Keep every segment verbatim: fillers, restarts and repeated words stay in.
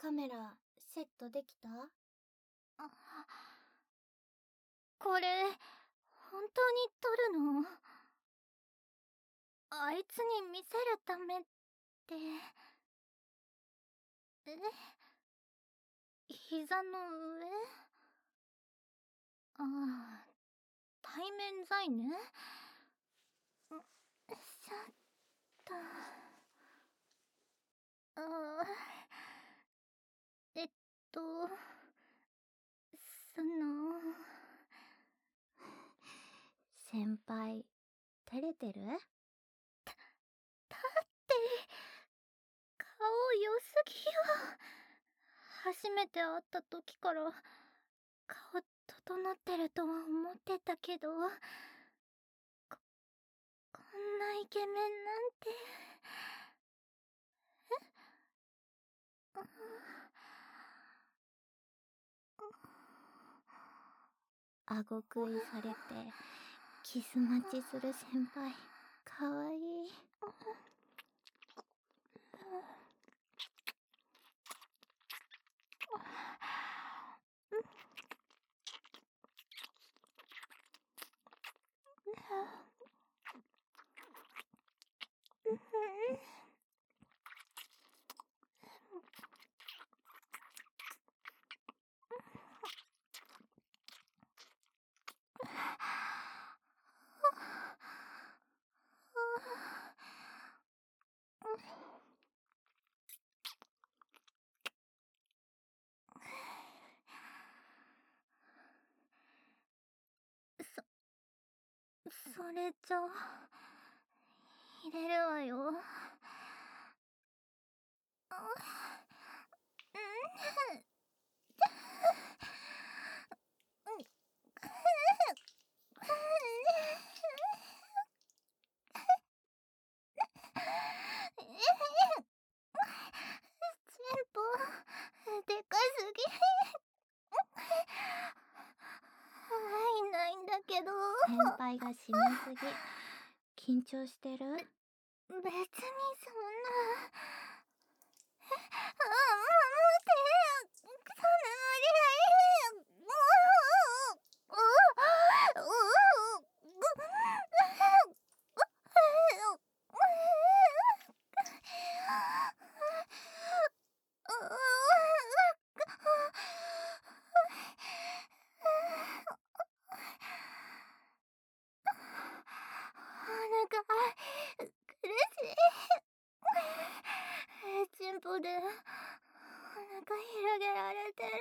カメラセットできた？ あ、これ本当に撮るの？あいつに見せるためって。え、膝の上？ああ、対面罪ね。よいしょっと。ああ、えっとその先輩照れてる？ だって顔良すぎよ。初めて会った時から顔整ってるとは思ってたけど、ここんなイケメンなんて。え？ 顎食いされてキス待ちする先輩かわいい。 そ、それじゃ入れるわよ。チンポでかすぎ。入んないんだけど。 先輩が締めすぎ。緊張してる？ べ、別にそんな。あ、もう、もうってそんな無理だよ。もう、うううお腹苦しい。チンポでお腹広げられてる。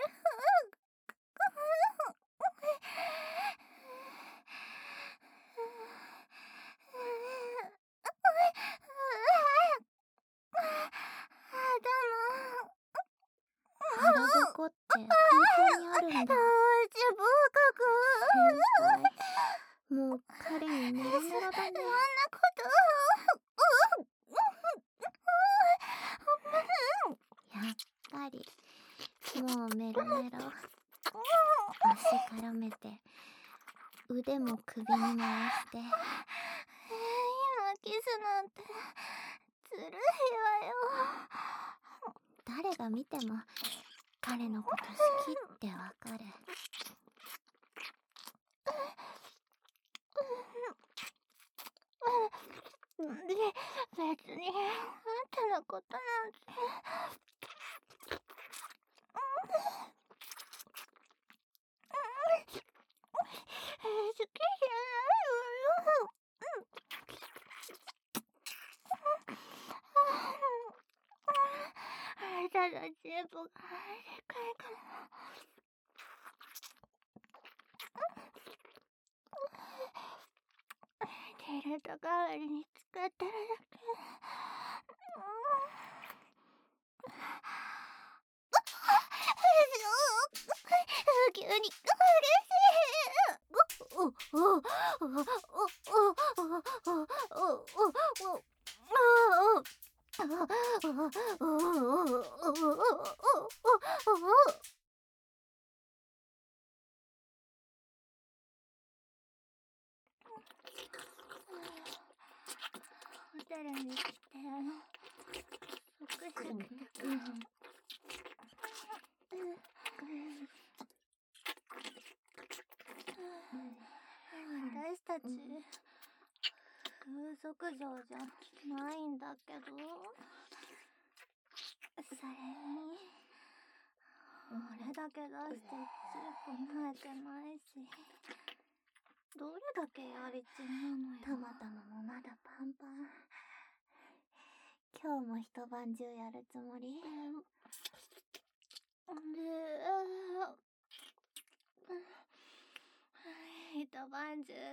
腹ぼこって本当にあるんだ。 チンポ先輩もう彼にメロメロだね。 そんなことやっぱりもうメロメロ。足絡めて腕も首に回して。 今キスなんてずるいわよ。 誰が見ても彼のこと好きってわかる。 で、別にあんたのことなんて。好きじゃないわよ。ただチンポがでかいから。テレト代わりに使ってるだけ。急に嬉しい。おおおおおおおおおホテルに来て、即食。 たち、 うん風俗嬢じゃないんだけど。それに、俺だけ出してチンポ慣れてないし、どれだけやりちんなのよ。 たまたまもまだパンパン。今日も一晩中やるつもり？ で、一晩中って、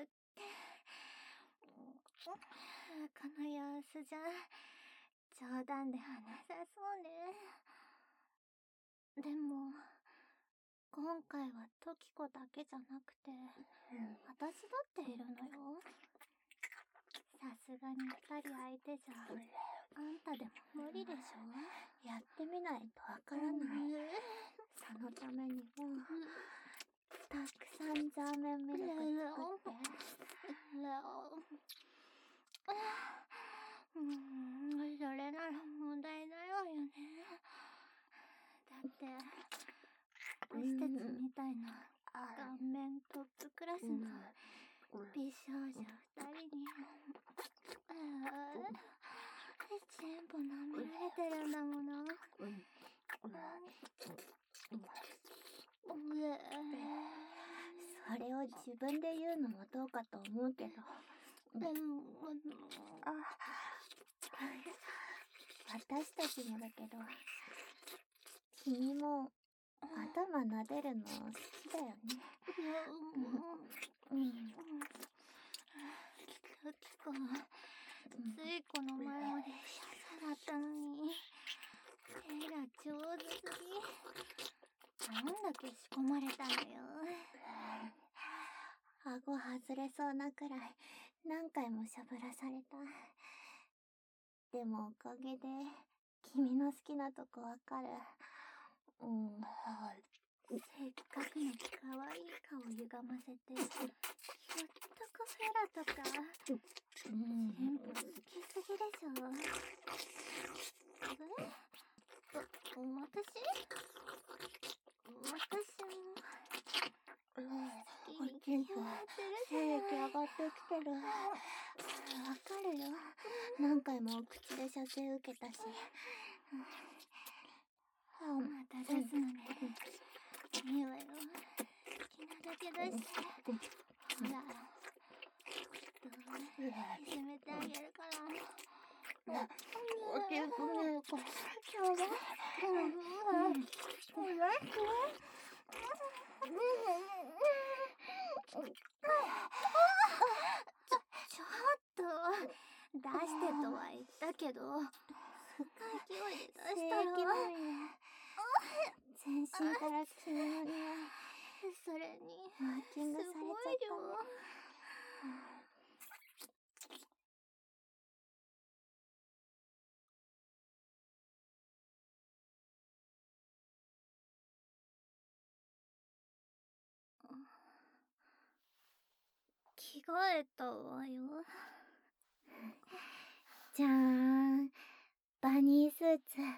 この様子じゃ冗談ではなさそうね。でも今回はトキコだけじゃなくて、私だっているのよ。さすがに二人相手じゃあんたでも無理でしょ。 やってみないとわからない。そのためにもたくさんザーメンミルク作って。 うーん、それなら問題ないわよね。だって私たちみたいな顔面トップクラスの美少女二人にチンポ舐められてるんだもの。 それを自分で言うのもどうかと思うけど。あ、私たちもだけど、君も頭撫でるの好きだよね。うん。 トキコ、ついこの前までシャサだったのに、手が上手すぎ。どんだけ仕込まれたのよ。 顎外れそうなくらい何回もしゃぶらされた。でもおかげで君の好きなとこわかる。うん。 せっかくの可愛い顔歪ませて、ひょっとこフェラとか、 うん。 チンポ好きすぎでしょ。え？わ、私？私も好きに決まってるじゃない。 精液上がってきてる。わかるよ。何回もお口で射精受けたし。 また出すのね。いいわよ。好きなだけ出して。ほら。どう？いじめてあげるから。 おけくねるから。 ちょうだい。うん。ちょうだい。ちょ、ちょっと。出してとは言ったけど、すっごい勢いで出したら。 全身から君の匂い。 それに、 マーキングされちゃったね。 着替えたわよ。 じゃーん。バニースーツ。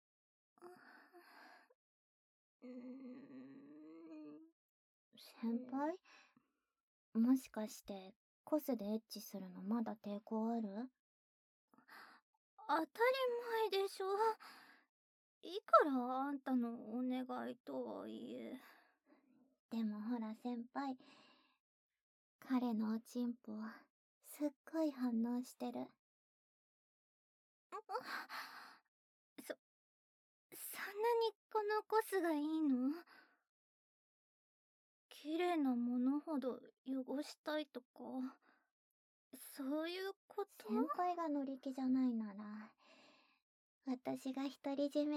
うーん。 先輩？もしかしてコスでエッチするのまだ抵抗ある？ 当たり前でしょ。いくらあんたのお願いとはいえ。 でもほら先輩、彼のおちんぽすっごい反応してる。 そ、そんなにこのコスがいいの？綺麗なものほど汚したいとか、そういうこと？ 先輩が乗り気じゃないなら、私が独り占め。うん、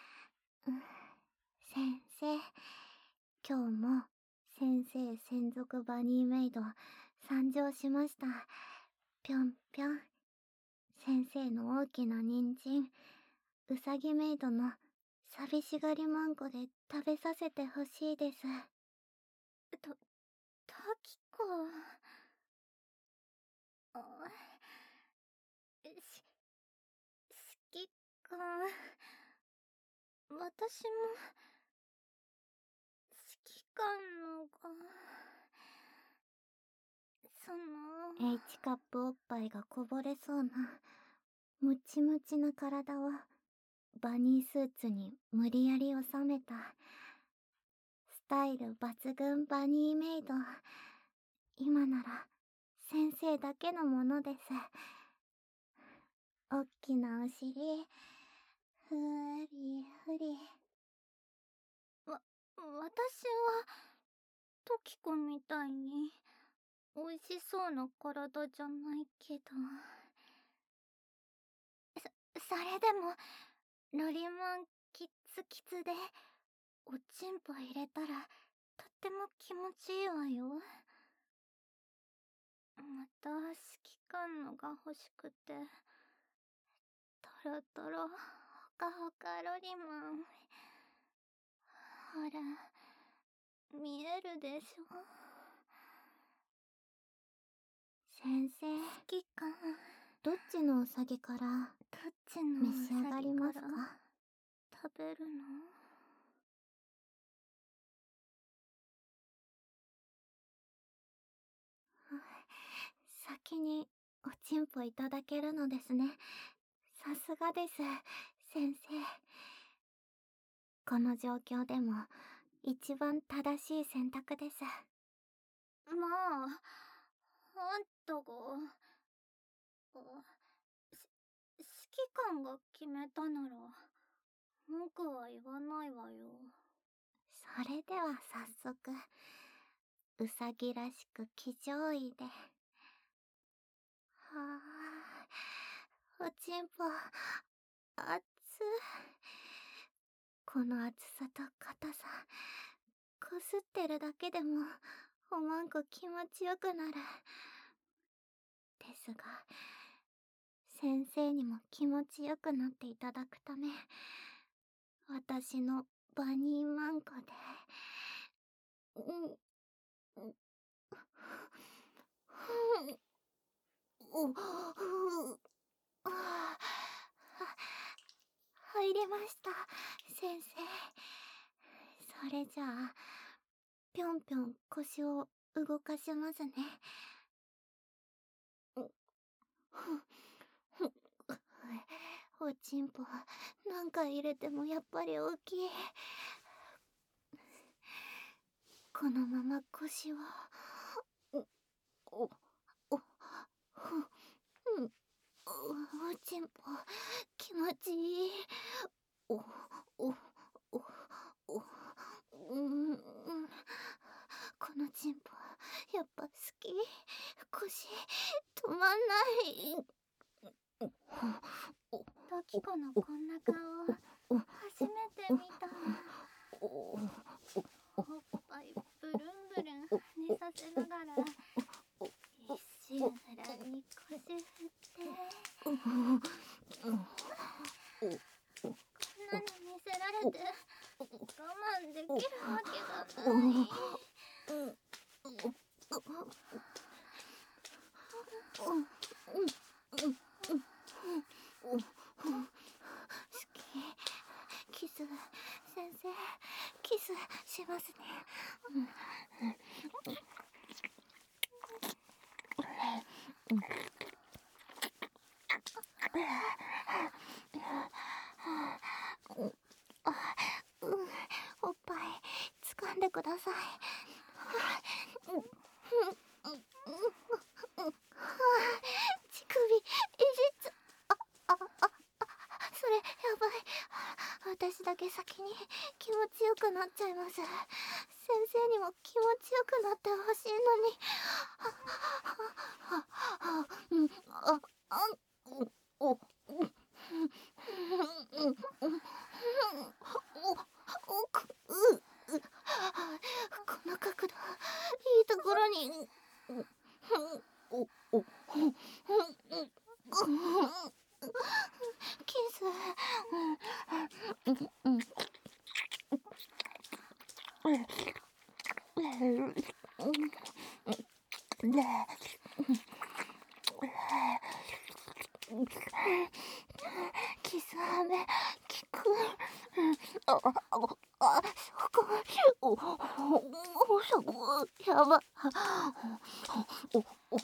先生、今日も先生専属バニーメイド参上しました。ぴょんぴょん。先生の大きな人参、うさぎメイドの寂しがりマンゴで食べさせてほしいです。 と、タキコ。あ、し、指揮官。私も、指揮官のが、 その H カップおっぱいがこぼれそうなムチムチな体をバニースーツに無理やり収めたスタイル抜群バニーメイド。今なら先生だけのものです。おっきなお尻ふりふり。 わ、私はトキコみたいにおいしそうな体じゃないけど、そ、それでもロリマンキッツキツでおちんぽ入れたらとっても気持ちいいわよ。また好き感のが欲しくて、トロトロほかほかロリマン、ほら見えるでしょ。 先生、 好き感どっちのウサギからどっちの召ウし上がりますか？ サギから食べるの？ 先におちんぽいただけるのですね。さすがです、先生。この状況でも一番正しい選択です。 まあ、あんたが、あし、指揮官が決めたなら、文句は言わないわよ。 それでは早速、うさぎらしく騎乗位で。はあ、おちんぽ、熱っ。この熱さと硬さ、こすってるだけでも、おまんこ気持ちよくなる。ですが、先生にも気持ちよくなっていただくため、私のバニーマンコで、うん、うん、お、う、あ、入りました、先生。それじゃあ、ぴょんぴょん腰を動かしますね。おちんぽ、何回入れてもやっぱり大きい。このまま腰を、お、お、お、ふ、うん、おちんぽ、気持ちいい。お、お、お、お、うん、このちんぽ、やっぱ好き。腰、止まんない。 トキコのこんな顔、初めて見た。おっぱいブルンブルン跳ねさせながら、一心不乱に腰振って。こんなの見せられて我慢できるわけがない。 キス、先生、キスしますね。うん、おっぱい掴んでください。乳首いじっちゃ、あ、あ、あ、あ、それやばい。私だけ先に気持ちよくなっちゃいます。先生にも気持ちよくなってほしいのに。うん、あ、あ、お、お、この角度、いいところに。お、お、キス。キス飴効く。あ、あ、あ、そこ、お、お、そこ、やば。お、お、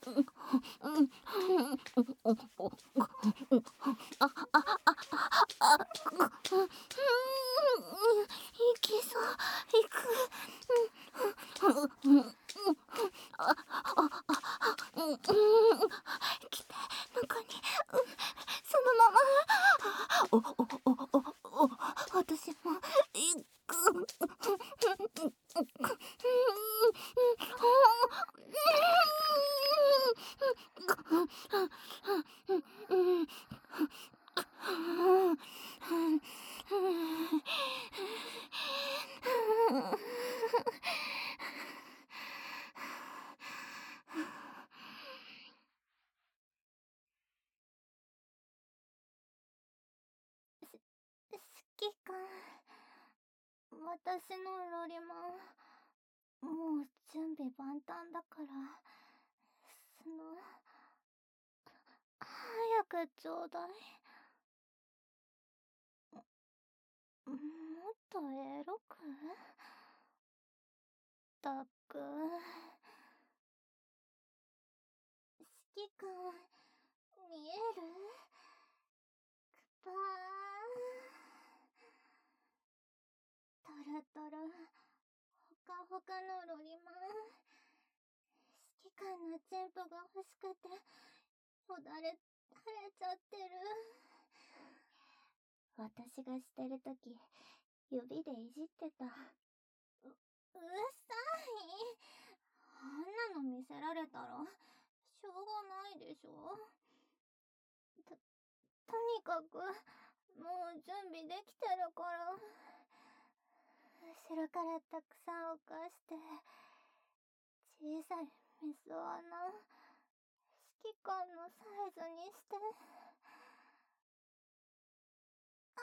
きそう、いく。あ、あ、あ、うん、来て、中に、そのまま。お、お、お、お、お、私も、いく。 指揮官、私のロリマン、もう準備万端だから、その、早くちょうだい。もっとエロくったく。指揮官、見える？ぱー。トロトロ、ほかほかのロリマン。指揮官のチンポが欲しくて、よだれ垂れちゃってる。 私がしてるとき、指でいじってた。 う、うっさい。あんなの見せられたら、しょうがないでしょ。と、とにかく、もう準備できてるから。後ろからたくさん浮かして、小さい水穴、指揮官のサイズにして。ああ、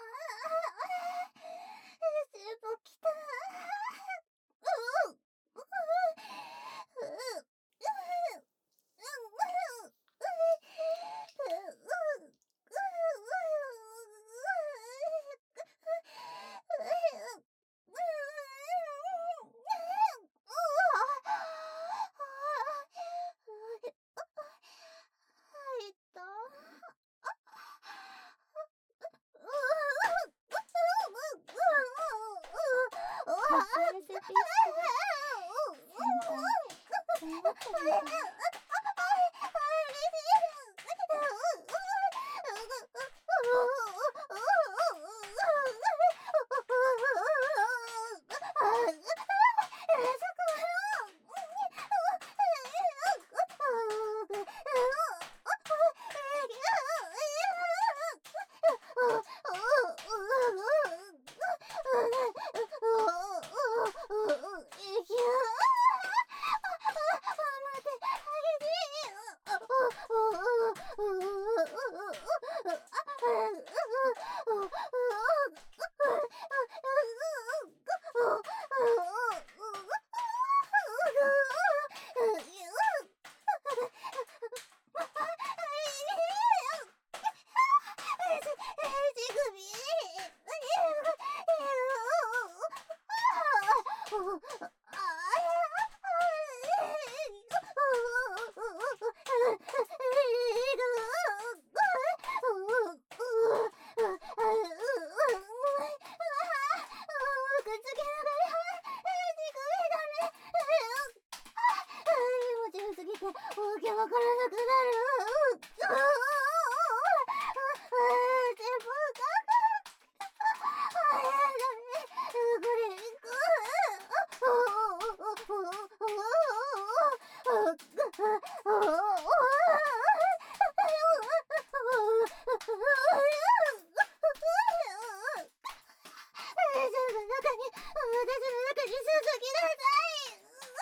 全部きた。うう、うう、うう、うう、入った。 ハイパーセピスト、先輩、どうなってるのかな。わけわからなくなる。全部がこれ私の中に、私の中に続きなさい。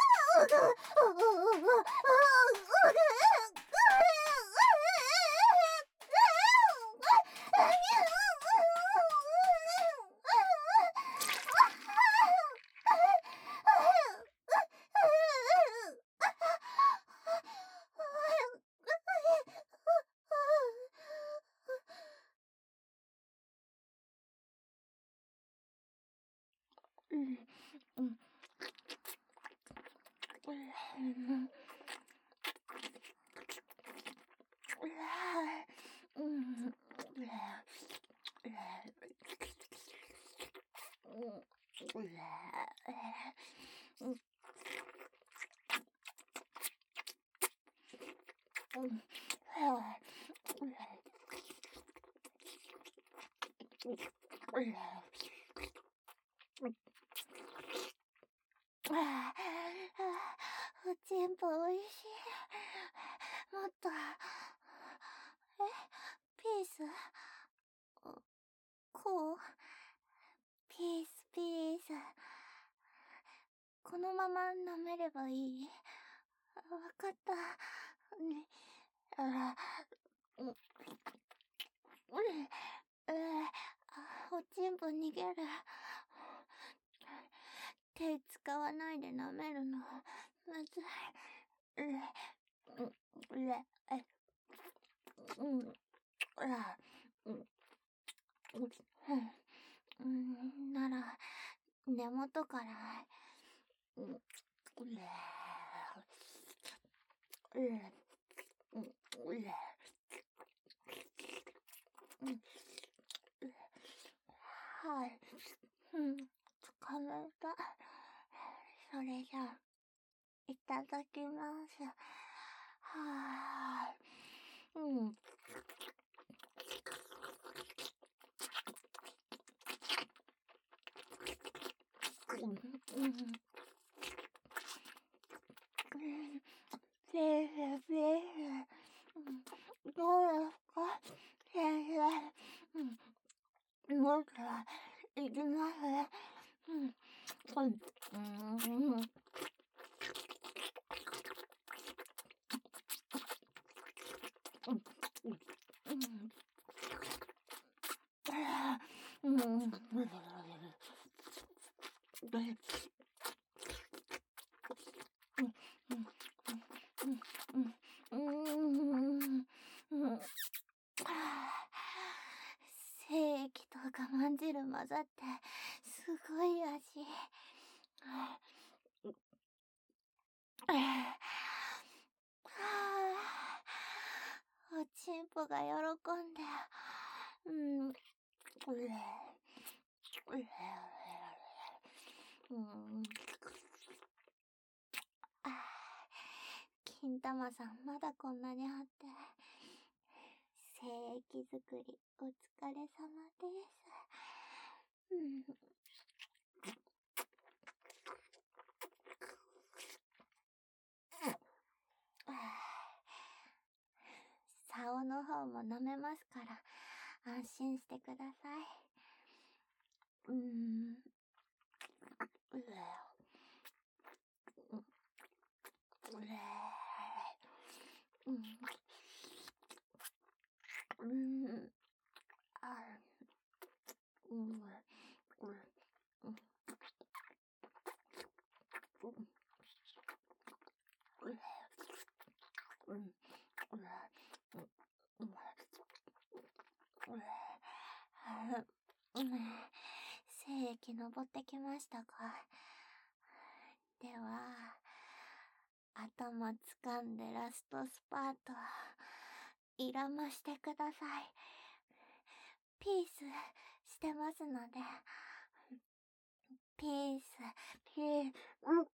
うんうんおちんぽおいしい。もっと。え、ピース？こう？ピースピース。このまま舐めればいい？わかった。ね、あ、うん、うん、おちんぽ逃げる。手使わないで舐めるのむずい。うん、うん、あ、うん、うん、なら根元から。うん、はい。うん、疲れた。それじゃ、いただきます。はぁ、うん。うん、うん。先生、先生。どうですか先生。うん。もっと、いきます。うん。うん。うん。うん。うん。精液と我慢汁混ざってすごい味。おちんぽが喜んで、うん、うん、金玉さんまだこんなにあって、精液作りお疲れ様です。うん、竿の方も飲めますから安心してください。うーん、うれうれうん、うん、あ、うん、うん、うん、うん、うん、うん、精液登ってきましたか？では、頭掴んでラストスパート、いらましてください。ピースしてますので。ピース、ピース、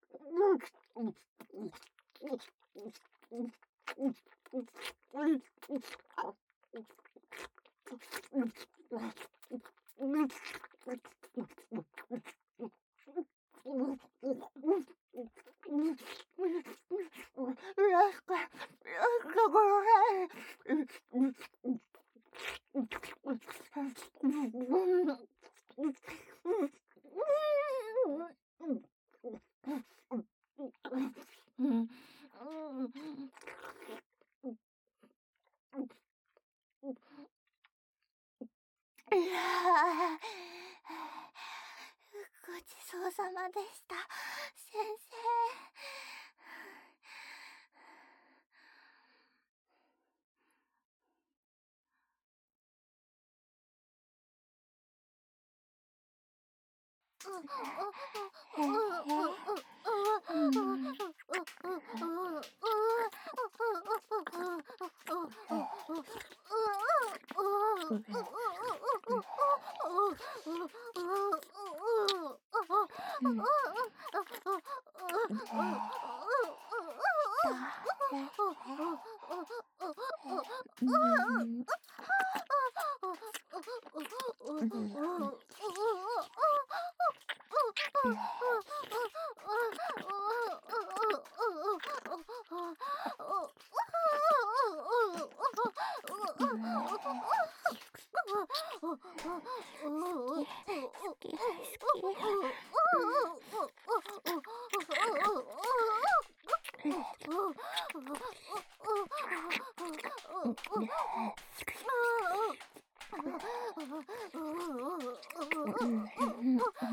いやー、ごちそうさまでした、先生。 うん。うん。うん。好き、好き、大好き。うん。うん。うん。うん。うん。